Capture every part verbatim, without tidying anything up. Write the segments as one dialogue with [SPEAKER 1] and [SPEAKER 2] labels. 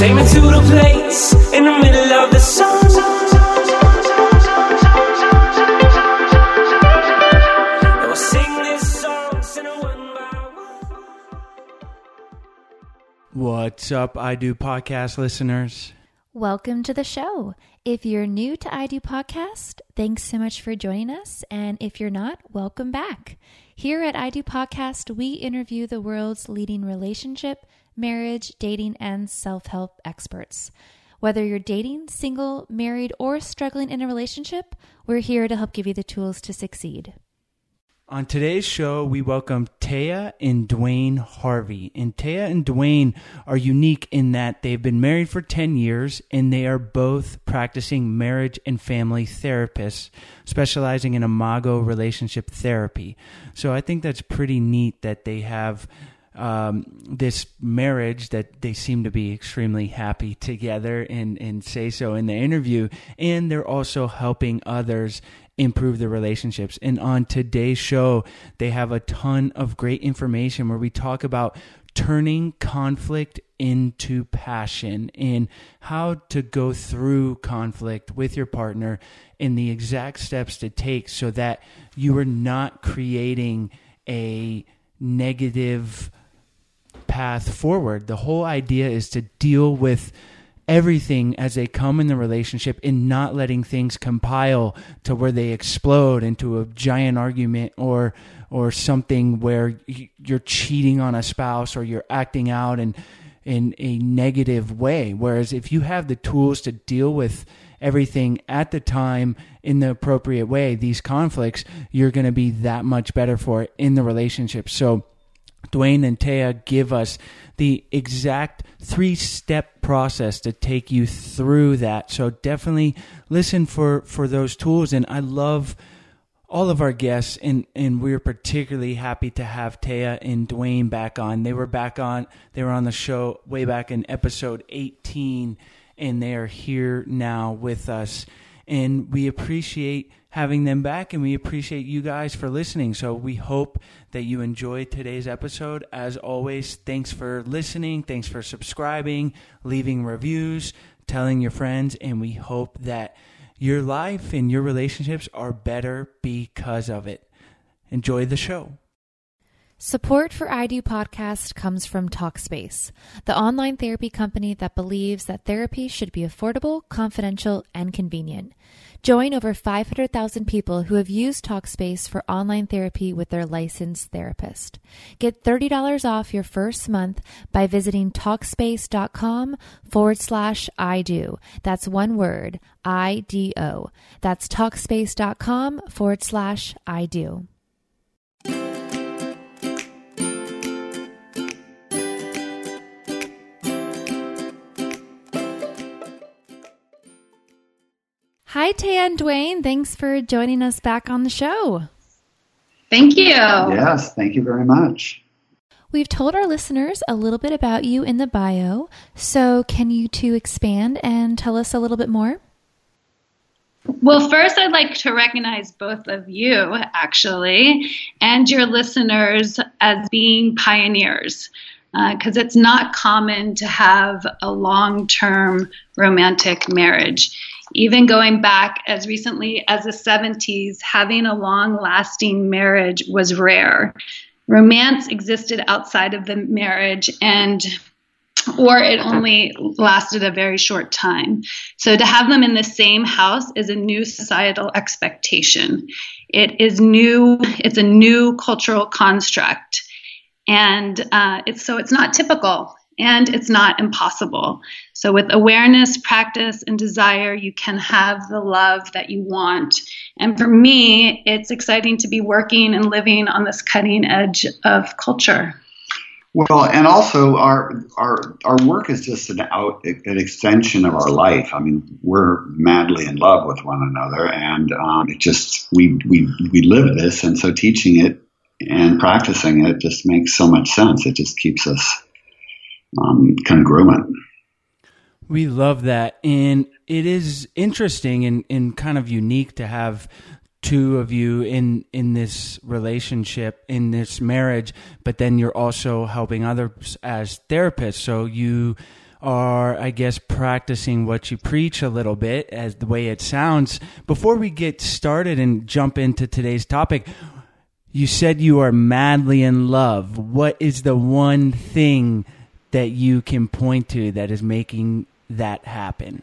[SPEAKER 1] Take me to the place in the middle of the sun. And we'll sing this song, sing it one by one.
[SPEAKER 2] What's up, I Do Podcast listeners?
[SPEAKER 3] Welcome to the show. If you're new to I Do Podcast, thanks so much for joining us. And if you're not, welcome back. Here at I Do Podcast, we interview the world's leading relationship, marriage, dating, and self-help experts. Whether you're dating, single, married, or struggling in a relationship, we're here to help give you the tools to succeed.
[SPEAKER 2] On today's show, we welcome Taya and Dwayne Harvey. And Taya and Dwayne are unique in that they've been married for ten years and they are both practicing marriage and family therapists, specializing in imago relationship therapy. So I think that's pretty neat that they have um, this marriage that they seem to be extremely happy together and, and say so in the interview. And they're also helping others improve their relationships. And on today's show, they have a ton of great information where we talk about turning conflict into passion and how to go through conflict with your partner and the exact steps to take so that you are not creating a negative path forward. The whole idea is to deal with everything as they come in the relationship and not letting things compile to where they explode into a giant argument or or something where you're cheating on a spouse or you're acting out in in a negative way. Whereas if you have the tools to deal with everything at the time in the appropriate way, these conflicts, you're going to be that much better for it in the relationship. So Dwayne and Taya give us the exact three-step process to take you through that. So definitely listen for, for those tools. And I love all of our guests, and, and we're particularly happy to have Taya and Dwayne back on. They were back on, they were on the show way back in episode eighteen, and they are here now with us. And we appreciate having them back, and we appreciate you guys for listening. So we hope that you enjoyed today's episode. As always, thanks for listening. Thanks for subscribing, leaving reviews, telling your friends, and we hope that your life and your relationships are better because of it. Enjoy the show.
[SPEAKER 3] Support for I Do Podcast comes from Talkspace, the online therapy company that believes that therapy should be affordable, confidential, and convenient. Join over five hundred thousand people who have used Talkspace for online therapy with their licensed therapist. Get thirty dollars off your first month by visiting Talkspace.com forward slash I do. That's one word, I D O. That's Talkspace.com forward slash I do. Hi, Taya and Dwayne. Thanks for joining us back on the show.
[SPEAKER 4] Thank you.
[SPEAKER 5] Yes, thank you very much.
[SPEAKER 3] We've told our listeners a little bit about you in the bio, so can you two expand and tell us a little bit more?
[SPEAKER 4] Well, first, I'd like to recognize both of you, actually, and your listeners as being pioneers, because uh, it's not common to have a long-term romantic marriage. Even going back as recently as the seventies, having a long-lasting marriage was rare. Romance existed outside of the marriage, and or it only lasted a very short time. So to have them in the same house is a new societal expectation. It is new. It's a new cultural construct, and uh, it's so it's not typical. And it's not impossible. So with awareness, practice, and desire, you can have the love that you want. And for me, it's exciting to be working and living on this cutting edge of culture.
[SPEAKER 5] Well, and also our our our work is just an out an extension of our life. I mean, we're madly in love with one another, and um, it just we we we live this, and so teaching it and practicing it just makes so much sense. It just keeps us Um, congruent.
[SPEAKER 2] We love that. And it is interesting and, and kind of unique to have two of you in, in this relationship, in this marriage, but then you're also helping others as therapists. So you are, I guess, practicing what you preach a little bit, as the way it sounds. Before we get started and jump into today's topic, you said you are madly in love. What is the one thing that you can point to that is making that happen?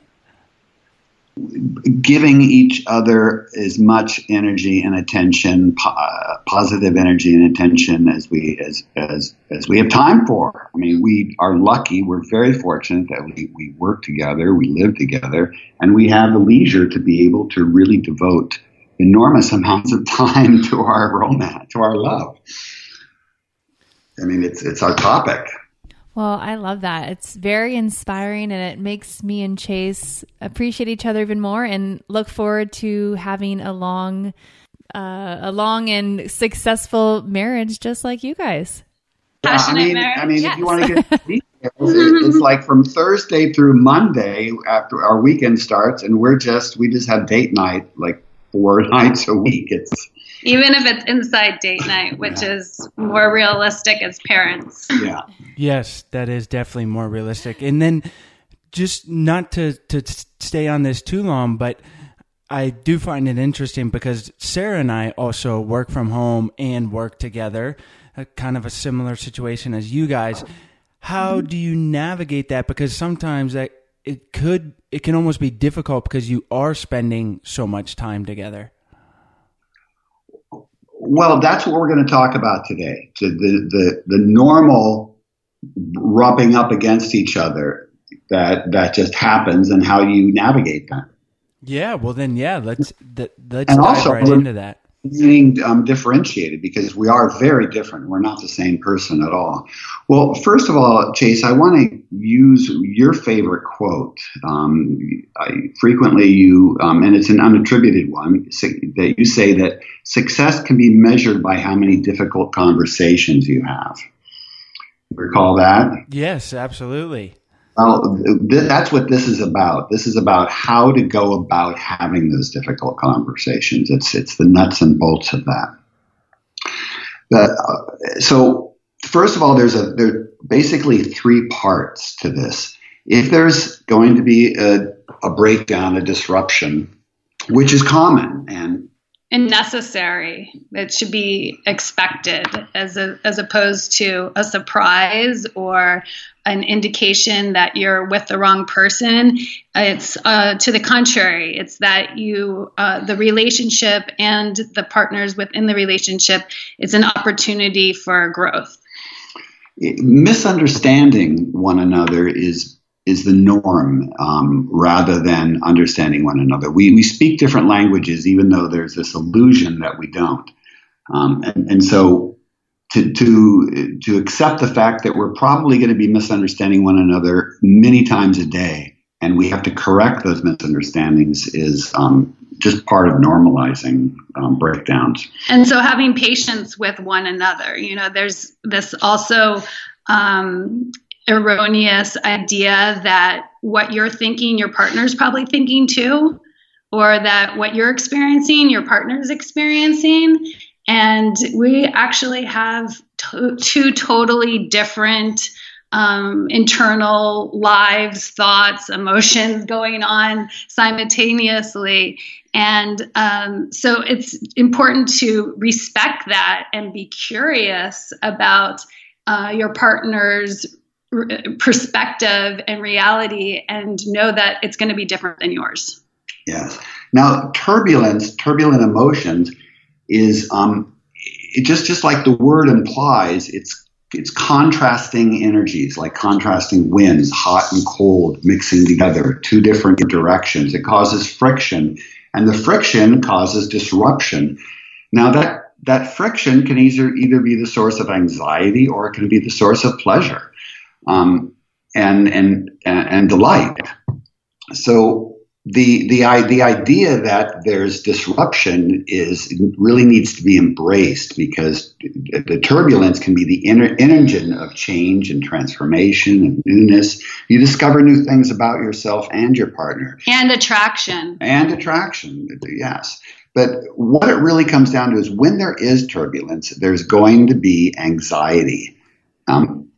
[SPEAKER 5] Giving each other as much energy and attention, po- positive energy and attention as we as as as we have time for. I mean, we are lucky. We're very fortunate that we we work together, we live together, and we have the leisure to be able to really devote enormous amounts of time to our romance, to our love. I mean, it's it's our topic.
[SPEAKER 3] Well, I love that. It's very inspiring, and it makes me and Chase appreciate each other even more and look forward to having a long, uh, a long and successful marriage, just like you guys.
[SPEAKER 5] Yeah, I mean,
[SPEAKER 4] marriage.
[SPEAKER 5] I mean,
[SPEAKER 3] Yes.
[SPEAKER 5] if you want to get details, it, it's like from Thursday through Monday after our weekend starts, and we're just we just have date night like four nights a week. It's
[SPEAKER 4] Even if it's inside date night, which
[SPEAKER 5] Yeah.
[SPEAKER 4] is more realistic as parents.
[SPEAKER 5] yeah.
[SPEAKER 2] Yes, that is definitely more realistic. And then just not to, to stay on this too long, but I do find it interesting because Sarah and I also work from home and work together, a kind of a similar situation as you guys. How do you navigate that? Because sometimes that it could, it can almost be difficult because you are spending so much time together.
[SPEAKER 5] Well, that's what we're going to talk about today. The, the, the, the normal rubbing up against each other that that just happens and how you navigate that.
[SPEAKER 2] Yeah, well then, yeah, let's that, let's
[SPEAKER 5] And
[SPEAKER 2] dive
[SPEAKER 5] also,
[SPEAKER 2] right
[SPEAKER 5] we're-
[SPEAKER 2] into that.
[SPEAKER 5] Being um, differentiated because we are very different. We're not the same person at all. Well, first of all, Chase, I want to use your favorite quote. Um, I, frequently, you um, and it's an unattributed one that you say that success can be measured by how many difficult conversations you have. Recall that?
[SPEAKER 2] Yes, absolutely.
[SPEAKER 5] Well, th- that's what this is about. This is about how to go about having those difficult conversations. It's it's the nuts and bolts of that. But, uh, so, first of all, there's a there are basically three parts to this. If there's going to be a, a breakdown, a disruption, which is common and
[SPEAKER 4] And necessary. It should be expected as a, as opposed to a surprise or an indication that you're with the wrong person. It's uh, to the contrary. It's that you, uh, the relationship and the partners within the relationship, it's an opportunity for growth.
[SPEAKER 5] misunderstanding one another is is the norm um, rather than understanding one another. We we speak different languages, even though there's this illusion that we don't. Um, and, and so to to to accept the fact that we're probably going to be misunderstanding one another many times a day, and we have to correct those misunderstandings is um, just part of normalizing um, breakdowns.
[SPEAKER 4] And so having patience with one another, you know, there's this also um, erroneous idea that what you're thinking, your partner's probably thinking too, or that what you're experiencing, your partner's experiencing. And we actually have to- two totally different um, internal lives, thoughts, emotions going on simultaneously. And um, so it's important to respect that and be curious about uh, your partner's r- perspective and reality, and know that it's going to be different than yours.
[SPEAKER 5] Yes. Now, turbulence, turbulent emotions is um, it just just like the word implies. It's it's contrasting energies, like contrasting winds, hot and cold, mixing together, two different directions. It causes friction, and the friction causes disruption. Now, that that friction can either either be the source of anxiety or it can be the source of pleasure, um, and and and delight. So. The the the idea that there's disruption is really needs to be embraced, because the turbulence can be the inner engine of change and transformation and newness. You discover new things about yourself and your partner.
[SPEAKER 4] And attraction.
[SPEAKER 5] And attraction, yes. But what it really comes down to is when there is turbulence, there's going to be anxiety. Um,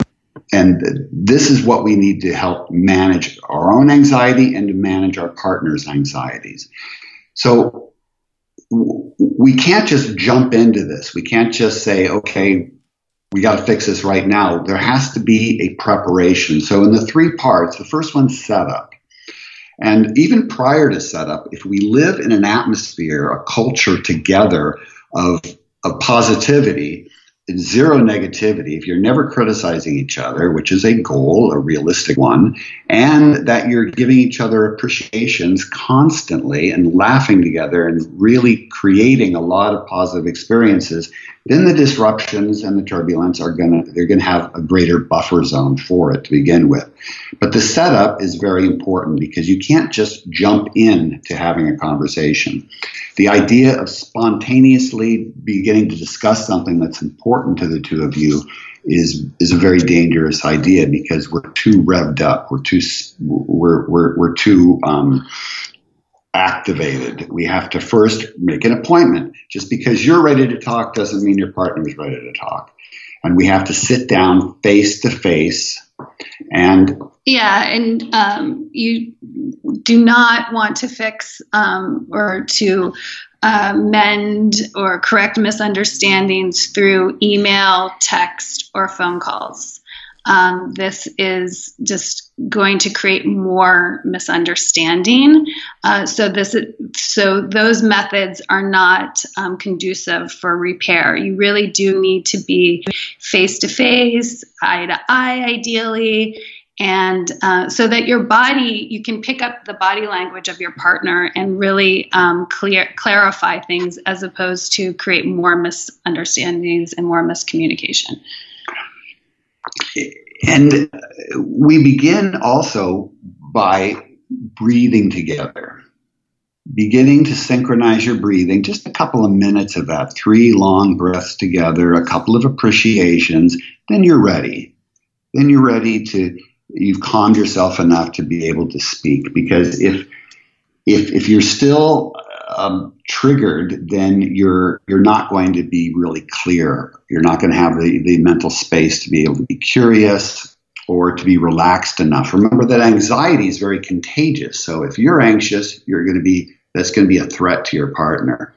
[SPEAKER 5] and this is what we need to help manage our own anxiety and to manage our partner's anxieties. So w- we can't just jump into this. We can't just say, okay, we got to fix this right now. There has to be a preparation. So in the three parts, the first one's setup. And even prior to setup, if we live in an atmosphere, a culture together of, of positivity, zero negativity, if you're never criticizing each other, which is a goal, a realistic one, and that you're giving each other appreciations constantly and laughing together and really creating a lot of positive experiences, then the disruptions and the turbulence are going to, they're going to have a greater buffer zone for it to begin with. But the setup is very important because you can't just jump in to having a conversation. The idea of spontaneously beginning to discuss something that's important to the two of you is is a very dangerous idea because we're too revved up. We're too we're we're we're too um, activated. We have to first make an appointment. Just because you're ready to talk doesn't mean your partner is ready to talk. And we have to sit down face to face and
[SPEAKER 4] yeah, and um, you do not want to fix um, or to uh, mend or correct misunderstandings through email, text, or phone calls. Um, this is just going to create more misunderstanding. Uh, so this, is, so those methods are not um, conducive for repair. You really do need to be face to face, eye to eye, ideally, and uh, so that your body, you can pick up the body language of your partner and really um, clear clarify things, as opposed to create more misunderstandings and more miscommunication.
[SPEAKER 5] And we begin also by breathing together, beginning to synchronize your breathing, just a couple of minutes of that, three long breaths together, a couple of appreciations, then you're ready. Then you're ready to, you've calmed yourself enough to be able to speak. Because if if if you're still um, triggered, then you're you're not going to be really clear. You're not going to have the, the mental space to be able to be curious or to be relaxed enough. Remember that anxiety is very contagious. So if you're anxious, you're going to be, that's going to be a threat to your partner.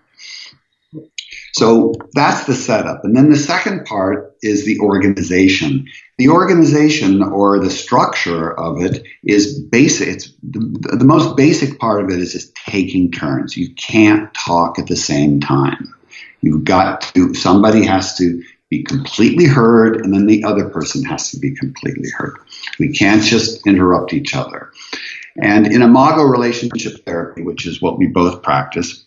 [SPEAKER 5] So that's the setup. And then the second part is the organization. The organization or the structure of it is basic. It's the, the most basic part of it is just taking turns. You can't talk at the same time. You've got to, somebody has to be completely heard, and then the other person has to be completely heard. We can't just interrupt each other. And in Imago relationship therapy, which is what we both practice,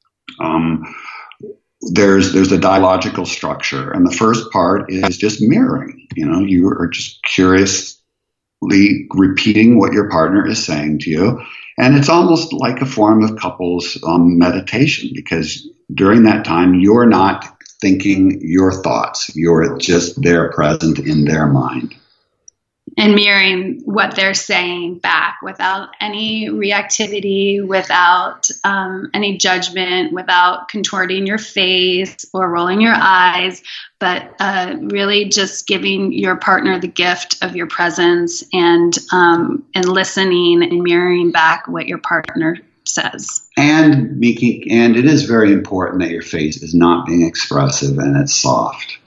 [SPEAKER 5] um, there's there's a dialogical structure, and the first part is just mirroring. You know, you are just curiously repeating what your partner is saying to you, and it's almost like a form of couples um, meditation, because during that time you're not thinking your thoughts, you're just there present in their mind.
[SPEAKER 4] And mirroring what they're saying back without any reactivity, without um, any judgment, without contorting your face or rolling your eyes, but uh, really just giving your partner the gift of your presence and um, and listening and mirroring back what your partner says.
[SPEAKER 5] And making, and it is very important that your face is not being expressive and it's soft.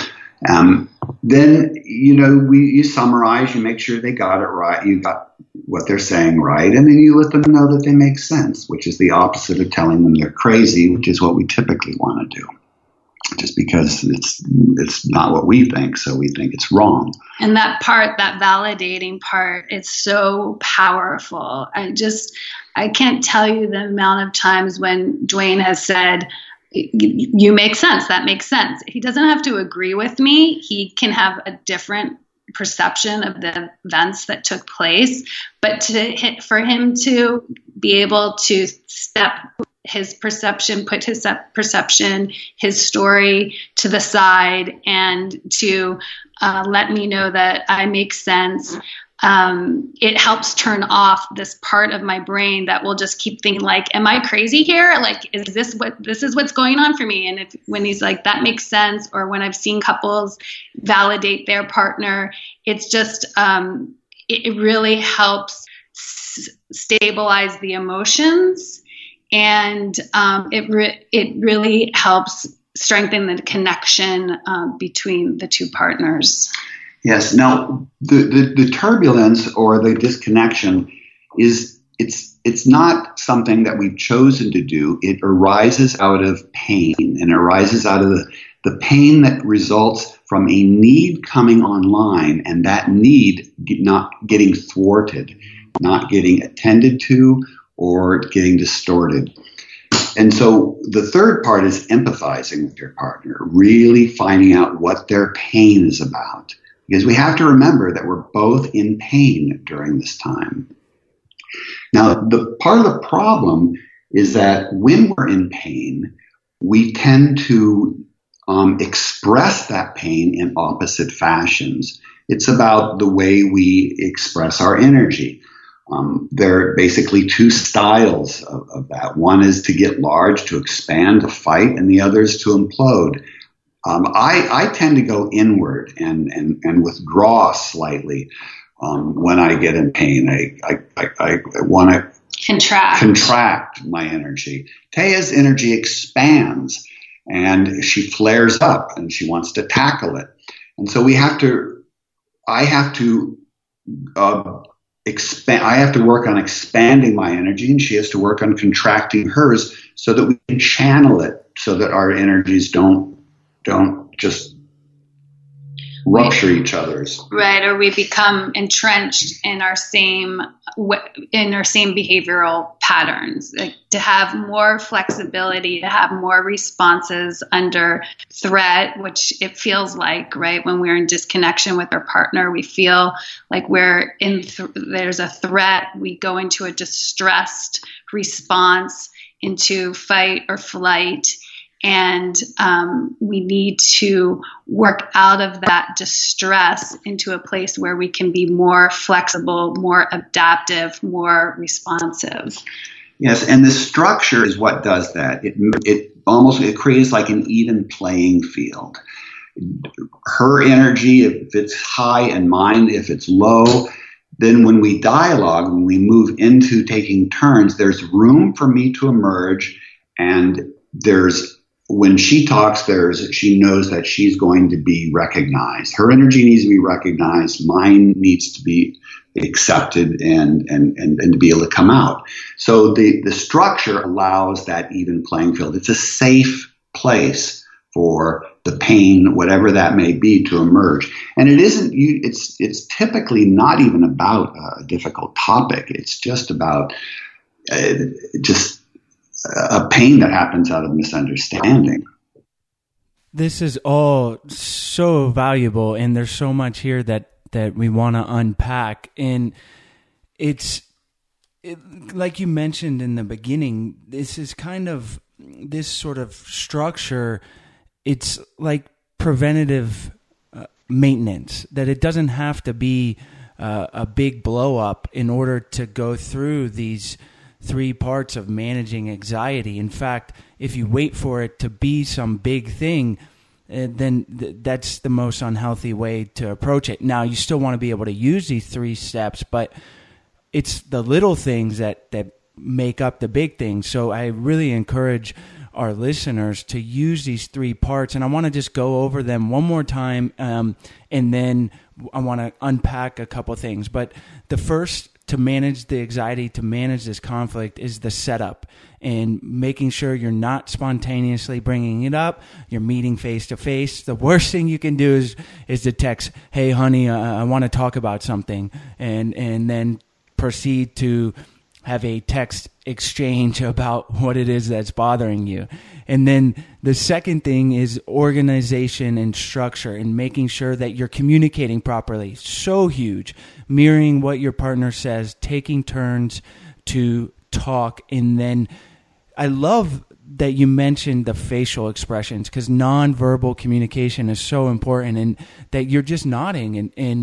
[SPEAKER 5] Um, then, you know, we, you summarize, you make sure they got it right, you got what they're saying right, and then you let them know that they make sense, which is the opposite of telling them they're crazy, which is what we typically want to do. Just because it's it's not what we think, so we think it's wrong.
[SPEAKER 4] And that part, that validating part, is so powerful. I just, I can't tell you the amount of times when Dwayne has said, you make sense. That makes sense. He doesn't have to agree with me. He can have a different perception of the events that took place, but to hit, for him to be able to step his perception, put his perception, his story to the side, and to uh, let me know that I make sense. um, it helps turn off this part of my brain that will just keep thinking like, am I crazy here? Like, is this what, this is what's going on for me? And if, when he's like, that makes sense. Or when I've seen couples validate their partner, it's just, um, it, it really helps s- stabilize the emotions. And um, it, re- it really helps strengthen the connection um, between the two partners.
[SPEAKER 5] Yes. Now, the, the, the turbulence or the disconnection is it's it's not something that we've chosen to do. It arises out of pain, and arises out of the, the pain that results from a need coming online, and that need not getting thwarted, not getting attended to, or getting distorted. And so the third part is empathizing with your partner, really finding out what their pain is about. Because we have to remember that we're both in pain during this time. Now, the part of the problem is that when we're in pain, we tend to um, express that pain in opposite fashions. It's about the way we express our energy. Um, there are basically two styles of, of that. One is to get large, to expand, to fight, and the other is to implode. Um, I, I tend to go inward and, and, and withdraw slightly um, when I get in pain. I, I, I, I want to
[SPEAKER 4] contract.
[SPEAKER 5] contract my energy. Taya's energy expands, and she flares up, and she wants to tackle it. And so we have to, I have to uh, expand. I have to work on expanding my energy, and she has to work on contracting hers, so that we can channel it, so that our energies don't don't just rupture each other's.
[SPEAKER 4] Right, or we become entrenched in our same in our same behavioral patterns. Like, to have more flexibility, to have more responses under threat, which it feels like, right, when we're in disconnection with our partner, we feel like we're in th- there's a threat. We go into a distressed response, into fight or flight. And um, we need to work out of that distress into a place where we can be more flexible, more adaptive, more responsive.
[SPEAKER 5] Yes, and the structure is what does that. It it almost it creates like an even playing field. Her energy, if it's high, and mine, if it's low, then when we dialogue, when we move into taking turns, there's room for me to emerge, and there's when she talks, there's she knows that she's going to be recognized. Her energy needs to be recognized. Mine needs to be accepted and and and, and to be able to come out. So the, the structure allows that even playing field. It's a safe place for the pain, whatever that may be, to emerge. And it isn't. You, it's it's typically not even about a difficult topic. It's just about uh, just. a pain that happens out of misunderstanding.
[SPEAKER 2] This is all so valuable, and there's so much here that, that we want to unpack. And it's it, like you mentioned in the beginning, this is kind of this sort of structure. It's like preventative uh, maintenance, that it doesn't have to be uh, a big blow up in order to go through these three parts of managing anxiety. In fact, if you wait for it to be some big thing, uh, then th- that's the most unhealthy way to approach it. Now, you still want to be able to use these three steps, but it's the little things that, that make up the big things. So I really encourage our listeners to use these three parts. And I want to just go over them one more time, um, and then I want to unpack a couple things. But the first, to manage the anxiety, to manage this conflict, is the setup, and making sure you're not spontaneously bringing it up. You're meeting face to face. The worst thing you can do is is to text, "Hey, honey, uh, I want to talk about something," and and then proceed to have a text exchange about what it is that's bothering you. And then the second thing is organization and structure, and making sure that you're communicating properly. So huge. Mirroring what your partner says, taking turns to talk. And then I love that you mentioned the facial expressions, because nonverbal communication is so important, and that you're just nodding and, and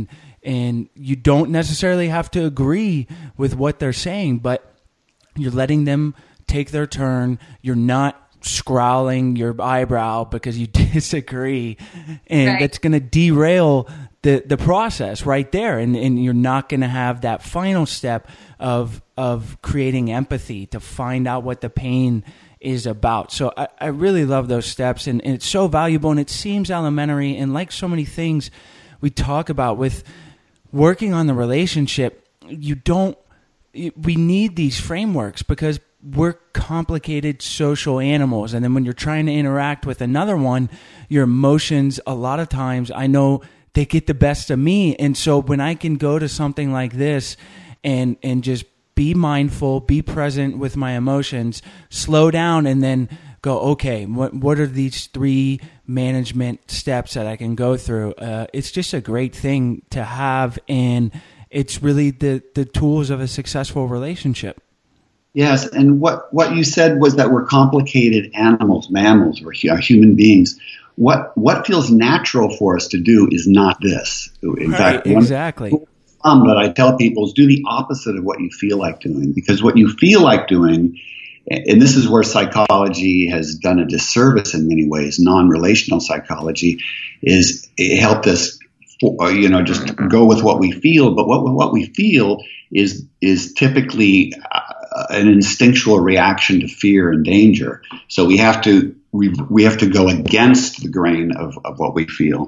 [SPEAKER 2] and you don't necessarily have to agree with what they're saying, but you're letting them take their turn. You're not scowling your eyebrow because you disagree, and
[SPEAKER 4] right.
[SPEAKER 2] that's going to derail the the process right there, and and you're not going to have that final step of of creating empathy to find out what the pain is about. So I, I really love those steps, and, and it's so valuable, and it seems elementary, and like so many things we talk about with working on the relationship, you don't we need these frameworks because we're complicated social animals. And then when you're trying to interact with another one, your emotions, a lot of times, I know they get the best of me. And so when I can go to something like this and, and just be mindful, be present with my emotions, slow down, and then go, okay, what, what are these three management steps that I can go through? Uh, it's just a great thing to have. And it's really the, the tools of a successful relationship.
[SPEAKER 5] Yes, and what, what you said was that we're complicated animals, mammals, we're human beings. What what feels natural for us to do is not this. In
[SPEAKER 2] right,
[SPEAKER 5] fact,
[SPEAKER 2] exactly.
[SPEAKER 5] One um, that I tell people is do the opposite of what you feel like doing, because what you feel like doing, and this is where psychology has done a disservice in many ways, non-relational psychology, is it helped us, you know, just go with what we feel. But what what we feel is is typically uh, an instinctual reaction to fear and danger. So we have to we we have to go against the grain of, of what we feel.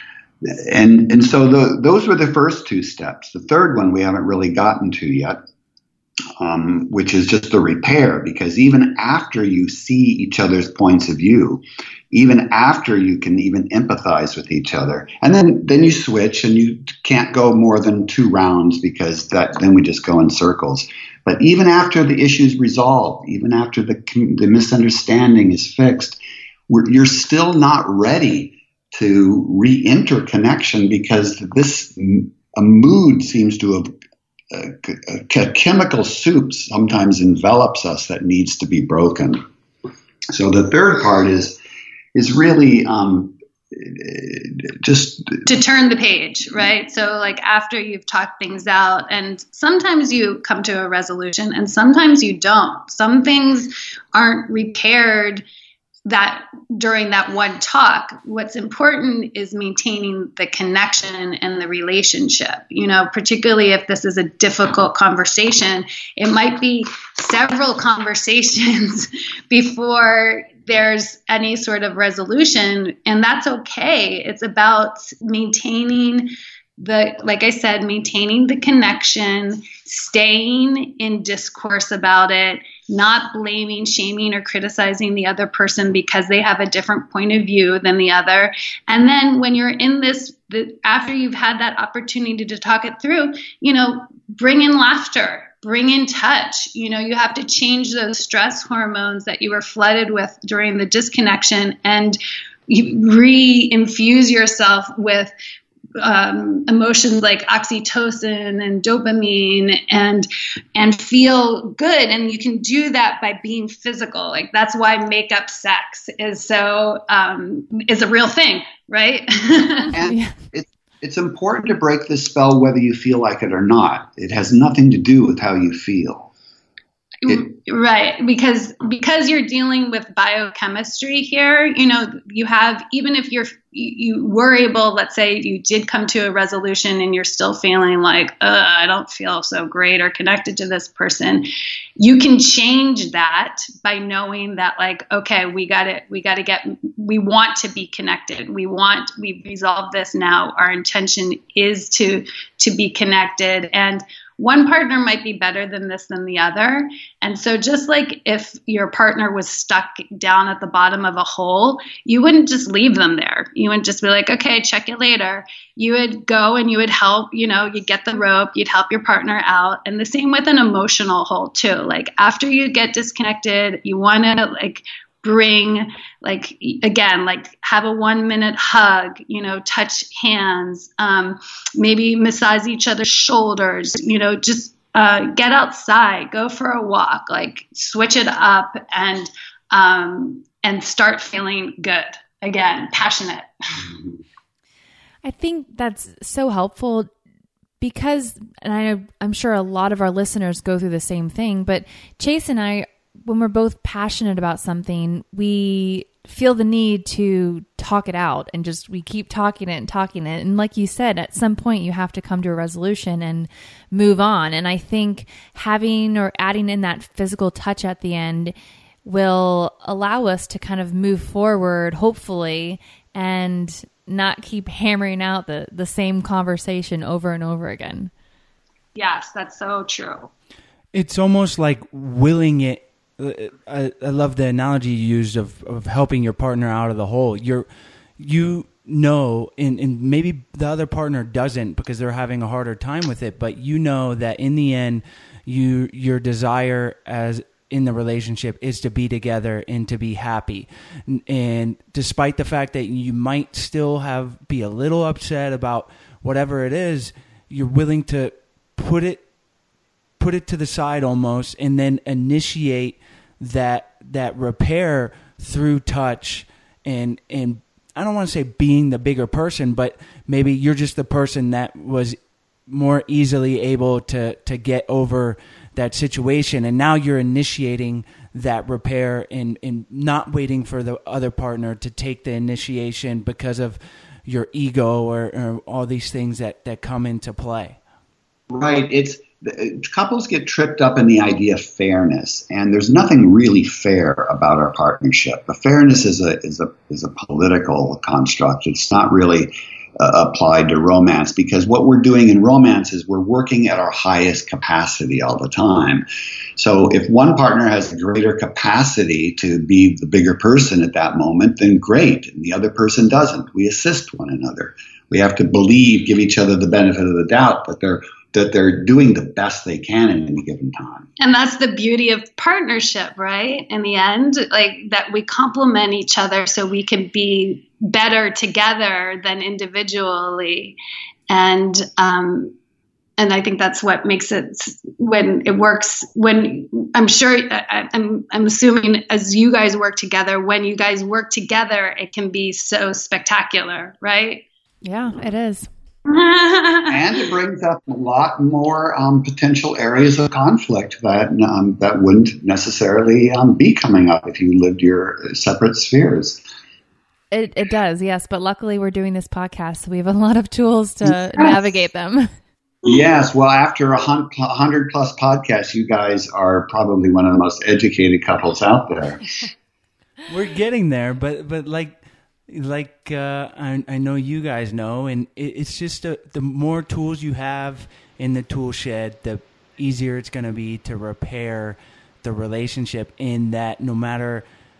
[SPEAKER 5] And and so the, those were the first two steps. The third one we haven't really gotten to yet, um, which is just the repair. Because even after you see each other's points of view, even after you can even empathize with each other, and then, then you switch, and you can't go more than two rounds because that then we just go in circles. But even after the issue's resolved, even after the the misunderstanding is fixed, we're, you're still not ready to re-enter connection, because this a mood seems to have a, a chemical soup sometimes envelops us that needs to be broken. So the third part is is really um, just
[SPEAKER 4] to turn the page, right? So like after you've talked things out, and sometimes you come to a resolution and sometimes you don't. Some things aren't repaired that during that one talk. What's important is maintaining the connection and the relationship, you know, particularly if this is a difficult conversation. It might be several conversations before there's any sort of resolution, and that's okay. It's about maintaining the, like I said, maintaining the connection, staying in discourse about it, not blaming, shaming, or criticizing the other person because they have a different point of view than the other. And then when you're in this, the, after you've had that opportunity to talk it through, you know, bring in laughter, bring in touch. You know, you have to change those stress hormones that you were flooded with during the disconnection, and you re-infuse yourself with Um, emotions like oxytocin and dopamine, and and feel good. And you can do that by being physical. Like that's why makeup sex is so um, is a real thing, right?
[SPEAKER 5] And
[SPEAKER 3] Yeah.
[SPEAKER 5] it's it's important to break this spell whether you feel like it or not. It has nothing to do with how you feel. It,
[SPEAKER 4] Right, because because you're dealing with biochemistry here, you know, you have, even if you're you were able, let's say you did come to a resolution and you're still feeling like, uh, I don't feel so great or connected to this person, you can change that by knowing that, like, okay, we got to we got to get we want to be connected. We want we resolve this now. Our intention is to to be connected, and one partner might be better than this than the other. And so just like if your partner was stuck down at the bottom of a hole, you wouldn't just leave them there. You wouldn't just be like, okay, check you later. You would go and you would help, you know, you'd get the rope, you'd help your partner out. And the same with an emotional hole too. Like after you get disconnected, you want to like bring, like, again, like have a one minute hug, you know, touch hands, um, maybe massage each other's shoulders, you know, just uh, get outside, go for a walk, like switch it up, and um, and start feeling good again, passionate.
[SPEAKER 3] I think that's so helpful because, and I, I'm sure a lot of our listeners go through the same thing, but Chase and I, when we're both passionate about something, we feel the need to talk it out and just, we keep talking it and talking it. And like you said, at some point you have to come to a resolution and move on. And I think having or adding in that physical touch at the end will allow us to kind of move forward, hopefully, and not keep hammering out the, the same conversation over and over again.
[SPEAKER 4] Yes, that's so true.
[SPEAKER 2] It's almost like willing it. I, I love the analogy you used of, of helping your partner out of the hole. You're, you know, and, and maybe the other partner doesn't because they're having a harder time with it, but you know that in the end, you your desire as in the relationship is to be together and to be happy. And despite the fact that you might still have be a little upset about whatever it is, you're willing to put it put it to the side almost and then initiate that that repair through touch and and I don't want to say being the bigger person, but maybe you're just the person that was more easily able to to get over that situation, and now you're initiating that repair and and not waiting for the other partner to take the initiation because of your ego or, or all these things that that come into play.
[SPEAKER 5] Right. It's couples get tripped up in the idea of fairness, and there's nothing really fair about our partnership. But fairness is a is a is a political construct. It's not really uh, applied to romance, because what we're doing in romance is we're working at our highest capacity all the time. So if one partner has a greater capacity to be the bigger person at that moment, then great, and the other person doesn't. We assist one another. We have to believe, give each other the benefit of the doubt that they're that they're doing the best they can at any given time.
[SPEAKER 4] And that's the beauty of partnership, right? In the end, like that we complement each other so we can be better together than individually. And, um, and I think that's what makes it, when it works, when I'm sure, I, I'm, I'm assuming as you guys work together, when you guys work together, it can be so spectacular, right?
[SPEAKER 3] Yeah, it is.
[SPEAKER 5] And it brings up a lot more um, potential areas of conflict that um, that wouldn't necessarily um, be coming up if you lived your separate spheres.
[SPEAKER 3] It it does, yes. But luckily we're doing this podcast, so we have a lot of tools to yes. navigate them.
[SPEAKER 5] Yes. Well, after a hundred plus podcasts, you guys are probably one of the most educated couples out there.
[SPEAKER 2] We're getting there, but but like. Like uh, I, I know you guys know, and it, it's just a, the more tools you have in the tool shed, the easier it's going to be to repair the relationship. In that, no matter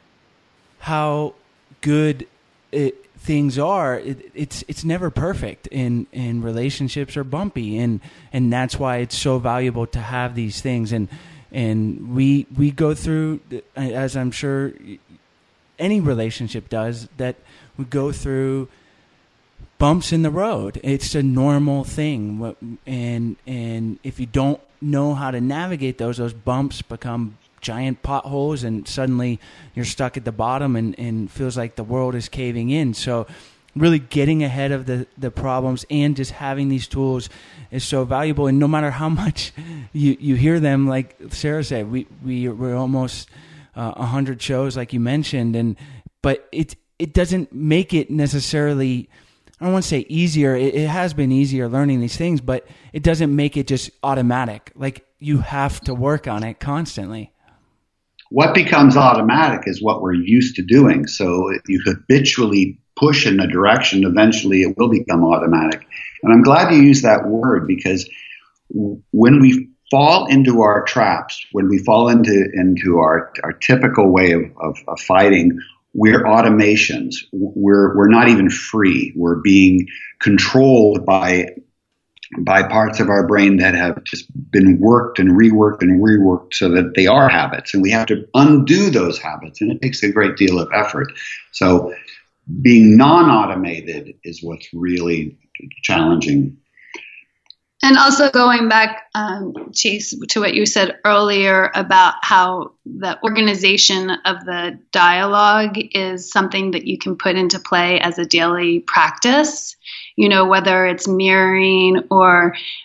[SPEAKER 2] how good it, things are, it, it's it's never perfect, and, and relationships are bumpy, and, and that's why it's so valuable to have these things. And and we we go through, as I'm sure any relationship does, that we go through bumps in the road. It's a normal thing. And and if you don't know how to navigate those, those bumps become giant potholes, and suddenly you're stuck at the bottom and, and feels like the world is caving in. So really getting ahead of the, the problems and just having these tools is so valuable. And no matter how much you, you hear them, like Sarah said, we, we, we're almost uh, one hundred shows, like you mentioned, and but it it doesn't make it necessarily, I don't want to say easier. It, it has been easier learning these things, but it doesn't make it just automatic. Like you have to work on it constantly.
[SPEAKER 5] What becomes automatic is what we're used to doing. So if you habitually push in a direction, eventually it will become automatic. And I'm glad you used that word, because when we fall into our traps, when we fall into into our, our typical way of, of, of fighting, we're automations. We're we're not even free. We're being controlled by by parts of our brain that have just been worked and reworked and reworked so that they are habits, and we have to undo those habits, and it takes a great deal of effort. So being non-automated is what's really challenging.
[SPEAKER 4] And also going back, um, Chase, to what you said earlier about how the organization of the dialogue is something that you can put into play as a daily practice, you know, whether it's mirroring or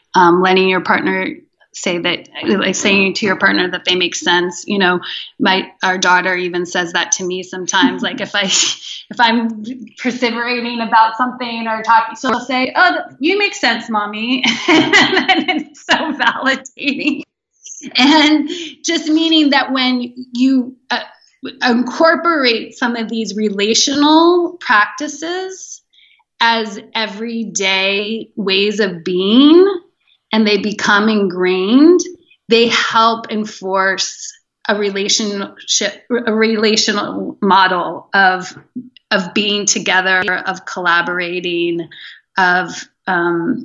[SPEAKER 4] um, letting your partner say that, like saying to your partner that they make sense. You know, my, our daughter even says that to me sometimes, like if I, if I'm perseverating about something or talking, so she'll say, "Oh, you make sense, mommy." And it's so validating. And just meaning that when you uh, incorporate some of these relational practices as everyday ways of being, and they become ingrained, they help enforce a relationship, a relational model of of being together, of collaborating, of um,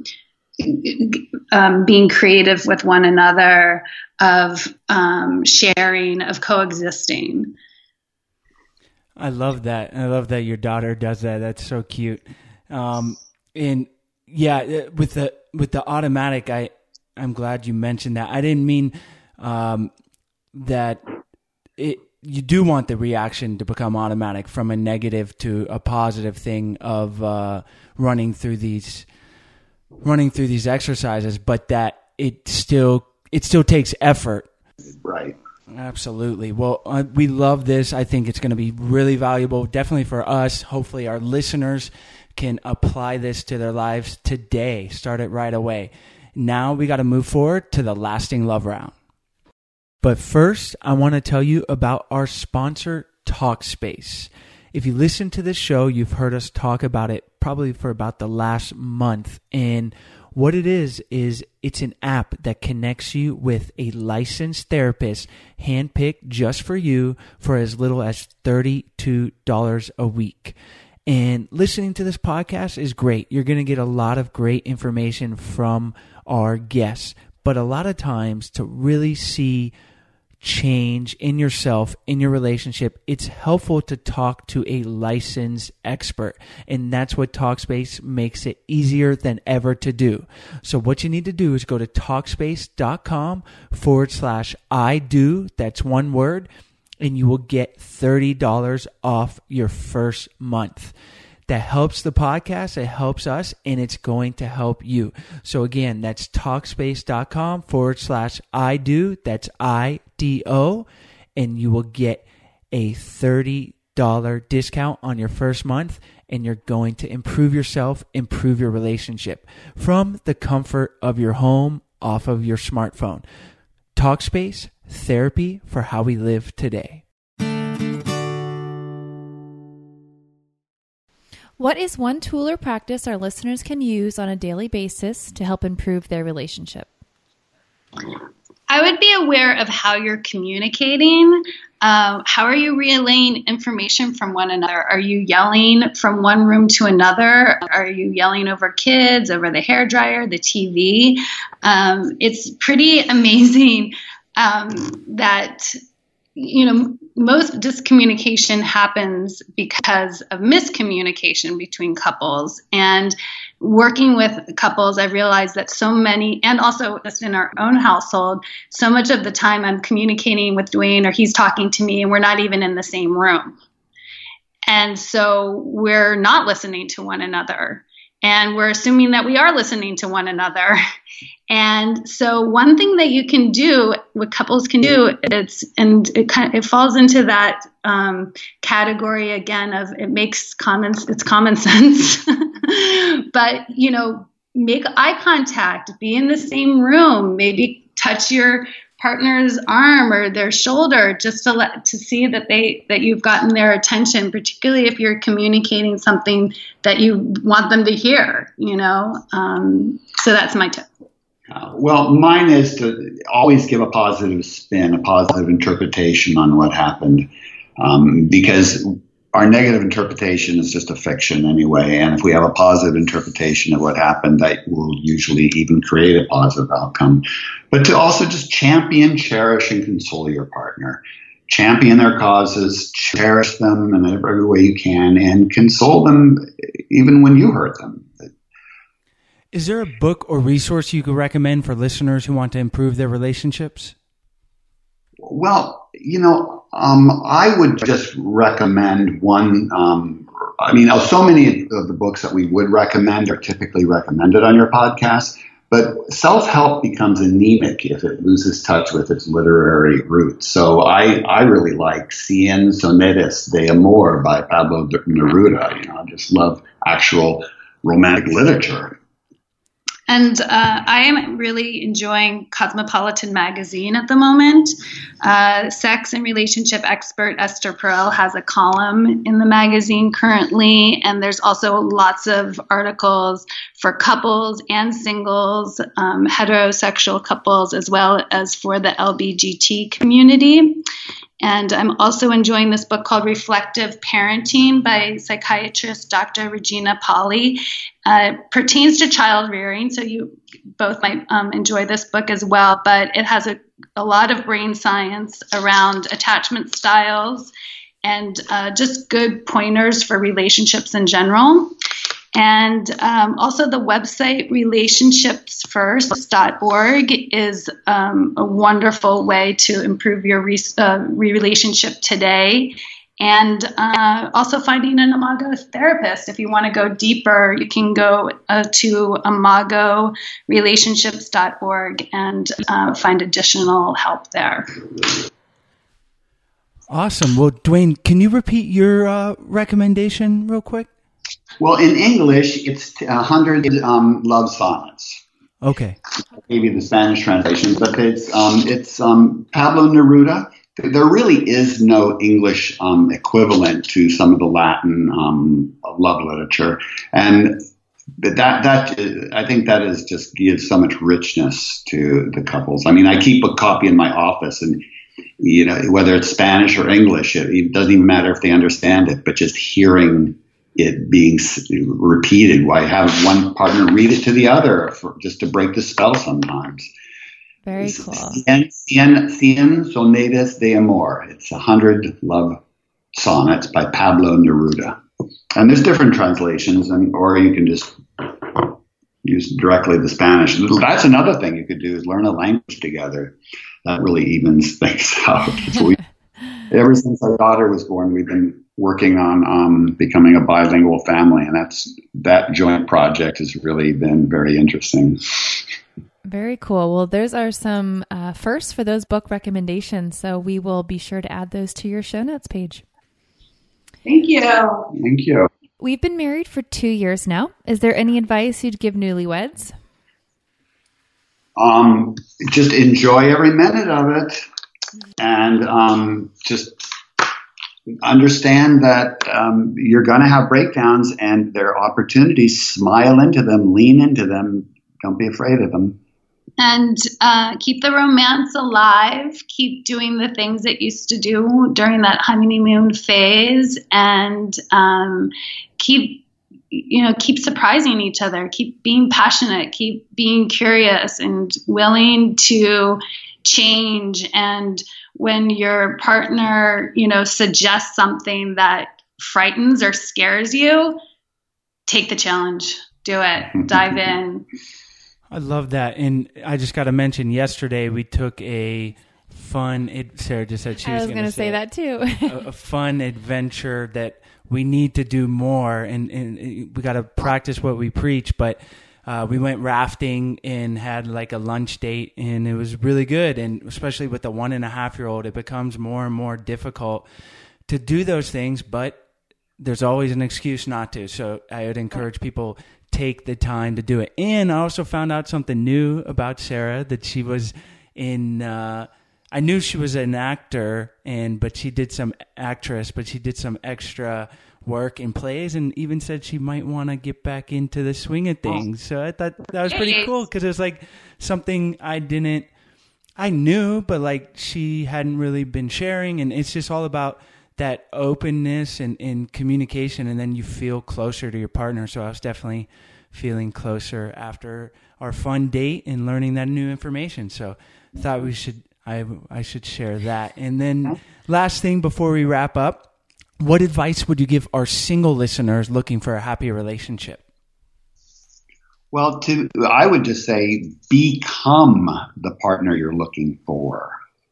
[SPEAKER 4] um, being creative with one another, of um, sharing, of coexisting.
[SPEAKER 2] I love that. I love that your daughter does that. That's so cute. Um, and yeah, with the with the automatic, I I'm glad you mentioned that. I didn't mean um, that it. You do want the reaction to become automatic from a negative to a positive thing of uh, running through these running through these exercises, but that it still it still takes effort.
[SPEAKER 5] Right.
[SPEAKER 2] Absolutely. Well, uh, we love this. I think it's going to be really valuable, definitely for us. Hopefully our listeners can apply this to their lives today. Start it right away. Now we got to move forward to the lasting love round. But first, I want to tell you about our sponsor, Talkspace. If you listen to this show, you've heard us talk about it probably for about the last month. And what it is, is it's an app that connects you with a licensed therapist handpicked just for you for as little as thirty-two dollars a week. And listening to this podcast is great. You're going to get a lot of great information from our guests. But a lot of times to really see change in yourself, in your relationship, it's helpful to talk to a licensed expert. And that's what Talkspace makes it easier than ever to do. So what you need to do is go to Talkspace.com forward slash I do. That's one word. And you will get thirty dollars off your first month. That helps the podcast, it helps us, and it's going to help you. So again, that's Talkspace.com forward slash I do. That's I D O. And you will get a thirty dollars discount on your first month. And you're going to improve yourself, improve your relationship from the comfort of your home, off of your smartphone. Talkspace, therapy for how we live today.
[SPEAKER 3] What is one tool or practice our listeners can use on a daily basis to help improve their relationship?
[SPEAKER 4] I would be aware of how you're communicating. Uh, how are you relaying information from one another? Are you yelling from one room to another? Are you yelling over kids, over the hairdryer, the T V? Um, it's pretty amazing um, that, you know, most discommunication happens because of miscommunication between couples. And working with couples, I realized that so many, and also just in our own household, so much of the time I'm communicating with Dwayne or he's talking to me and we're not even in the same room. And so we're not listening to one another. And we're assuming that we are listening to one another. And so one thing that you can do, what couples can do, it's and it kind of, it falls into that um, category again of it makes common it's common sense. But you know, make eye contact, be in the same room, maybe touch your partner's arm or their shoulder just to let to see that they that you've gotten their attention, particularly if you're communicating something that you want them to hear, you know. Um, so that's my tip.
[SPEAKER 5] Uh, well, mine is to always give a positive spin, a positive interpretation on what happened, um, because our negative interpretation is just a fiction anyway. And if we have a positive interpretation of what happened, that will usually even create a positive outcome. But to also just champion, cherish, and console your partner. Champion their causes, cherish them in every way you can, and console them even when you hurt them.
[SPEAKER 2] Is there a book or resource you could recommend for listeners who want to improve their relationships?
[SPEAKER 5] Well, you know, um, I would just recommend one. Um, I mean, so many of the books that we would recommend are typically recommended on your podcast. but self-help becomes anemic if it loses touch with its literary roots. So I, I really like Cien Sonetos de Amor by Pablo Neruda. You know, I just love actual romantic literature.
[SPEAKER 4] And uh, I am really enjoying Cosmopolitan magazine at the moment. Uh, sex and relationship expert Esther Perel has a column in the magazine currently, and there's also lots of articles for couples and singles, um, heterosexual couples, as well as for the L B G T community. And I'm also enjoying this book called Reflective Parenting by psychiatrist Doctor Regina Pali. Uh, it pertains to child rearing, so you both might um, enjoy this book as well. But it has a, a lot of brain science around attachment styles and uh, just good pointers for relationships in general. And um, also the website relationships first dot org is um, a wonderful way to improve your re- uh, relationship today. And uh, also finding an Imago therapist. If you want to go deeper, you can go uh, to imago relationships dot org and uh, find additional help there.
[SPEAKER 2] Awesome. Well, Dwayne, can you repeat your uh, recommendation real quick?
[SPEAKER 5] Well, in English, it's one hundred um, love sonnets.
[SPEAKER 2] Okay.
[SPEAKER 5] Maybe the Spanish translation, but it's um, it's um, Pablo Neruda. There really is no English um, equivalent to some of the Latin um, love literature, and that that I think that is just gives so much richness to the couples. I mean, I keep a copy in my office, and you know, whether it's Spanish or English, it, it doesn't even matter if they understand it, but just hearing it being repeated. Why have one partner read it to the other for, just to break the spell sometimes.
[SPEAKER 3] Very cool.
[SPEAKER 5] Cien, Cien, Cien Sonetos de Amor. It's a hundred love sonnets by Pablo Neruda. And there's different translations, and or you can just use directly the Spanish. That's another thing you could do is learn a language together. That really evens things out. We, ever since our daughter was born, we've been working on um, becoming a bilingual family, and that's that joint project has really been very interesting.
[SPEAKER 3] Very cool. Well, those are some uh, firsts for those book recommendations, so we will be sure to add those to your show notes page.
[SPEAKER 4] Thank you.
[SPEAKER 5] Thank you.
[SPEAKER 3] We've been married for two years now. Is there any advice you'd give newlyweds?
[SPEAKER 5] Um, just enjoy every minute of it, and um, just understand that um, you're going to have breakdowns, and there are opportunities. Smile into them, lean into them. Don't be afraid of them.
[SPEAKER 4] And uh, keep the romance alive. Keep doing the things that you used to do during that honeymoon phase, and um, keep, you know, keep surprising each other. Keep being passionate. Keep being curious and willing to change. And when your partner, you know, suggests something that frightens or scares you, take the challenge. Do it. Dive in.
[SPEAKER 2] I love that. And I just got to mention yesterday we took a fun, it, Sarah just said she
[SPEAKER 3] I
[SPEAKER 2] was,
[SPEAKER 3] was going to say, say that too.
[SPEAKER 2] a, a fun adventure that we need to do more. And, and we got to practice what we preach. But uh, we went rafting and had like a lunch date, and it was really good. And especially with the one and a half year old, it becomes more and more difficult to do those things. But there's always an excuse not to. So I would encourage people take the time to do it. And I also found out something new about Sarah, that she was in, uh, I knew she was an actor, and but she did some actress, but she did some extra work in plays, and even said she might want to get back into the swing of things. So I thought that was pretty cool, because it was like something I didn't, I knew, but like she hadn't really been sharing. And it's just all about that openness and, and communication, and then you feel closer to your partner. So I was definitely feeling closer after our fun date and learning that new information. So I thought we should, I, I should share that. And then last thing before we wrap up, what advice would you give our single listeners looking for a happy relationship?
[SPEAKER 5] Well, to I would just say become the partner you're looking for.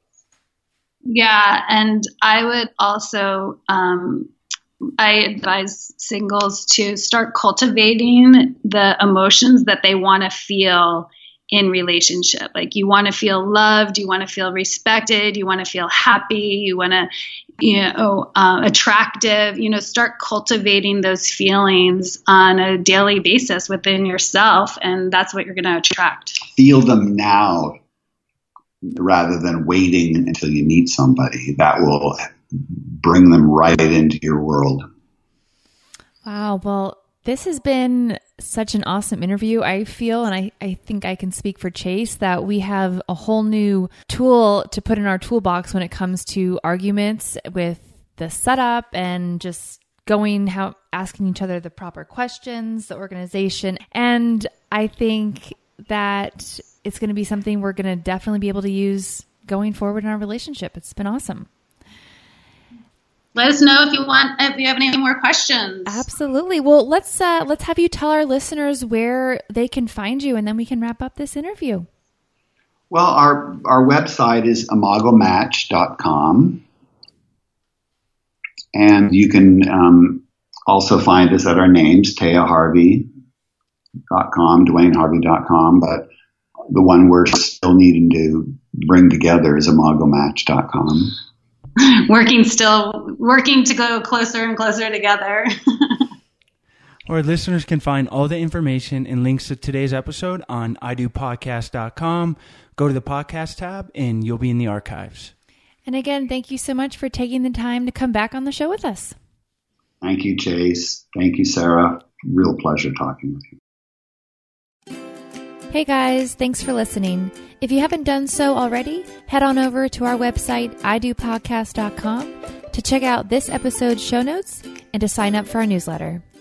[SPEAKER 4] Yeah, and I would also, um, I advise singles to start cultivating the emotions that they want to feel in relationship. Like you want to feel loved, you want to feel respected, you want to feel happy, you want to, you know, uh, attractive, you know, start cultivating those feelings on a daily basis within yourself. And that's what you're going to attract.
[SPEAKER 5] Feel them now rather than waiting until you meet somebody. That will bring them right into your world.
[SPEAKER 3] Wow. Well, this has been such an awesome interview. I feel, and I, I think I can speak for Chase, that we have a whole new tool to put in our toolbox when it comes to arguments with the setup and just going how asking each other the proper questions, the organization. And I think that it's going to be something we're going to definitely be able to use going forward in our relationship. It's been awesome.
[SPEAKER 4] Let us know if you want, if you have any more questions.
[SPEAKER 3] Absolutely. Well, let's uh, let's have you tell our listeners where they can find you, and then we can wrap up this interview.
[SPEAKER 5] Well, our our website is imago match dot com, and you can um, also find us at our names, Taya Harvey dot com, Dwayne Harvey dot com, but the one we're still needing to bring together is imago match dot com.
[SPEAKER 4] Working still, working to go closer and closer together.
[SPEAKER 2] Our listeners can find all the information and links to today's episode on i do podcast dot com. Go to the podcast tab and you'll be in the archives.
[SPEAKER 3] And again, thank you so much for taking the time to come back on the show with us.
[SPEAKER 5] Thank you, Chase. Thank you, Sarah. Real pleasure talking with you.
[SPEAKER 3] Hey guys, thanks for listening. If you haven't done so already, head on over to our website, i do podcast dot com, to check out this episode's show notes and to sign up for our newsletter.